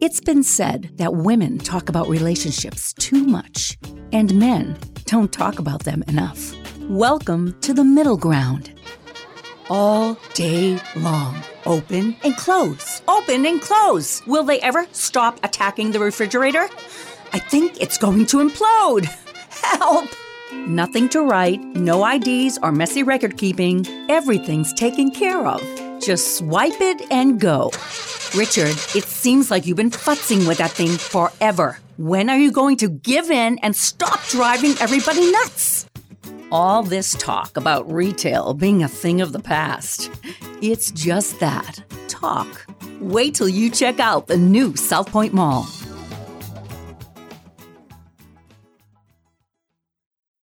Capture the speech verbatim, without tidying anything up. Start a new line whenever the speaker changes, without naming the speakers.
It's been said that women talk about relationships too much, and men don't talk about them enough. Welcome to the middle ground. All day long. Open and close. Open and close. Will they ever stop attacking the refrigerator? I think it's going to implode. Help! Nothing to write, no I Ds or messy record keeping. Everything's taken care of. Just swipe it and go. Richard, it seems like you've been futzing with that thing forever. When are you going to give in and stop driving everybody nuts? All this talk about retail being a thing of the past. It's just that. Talk. Wait till you check out the new South Point Mall.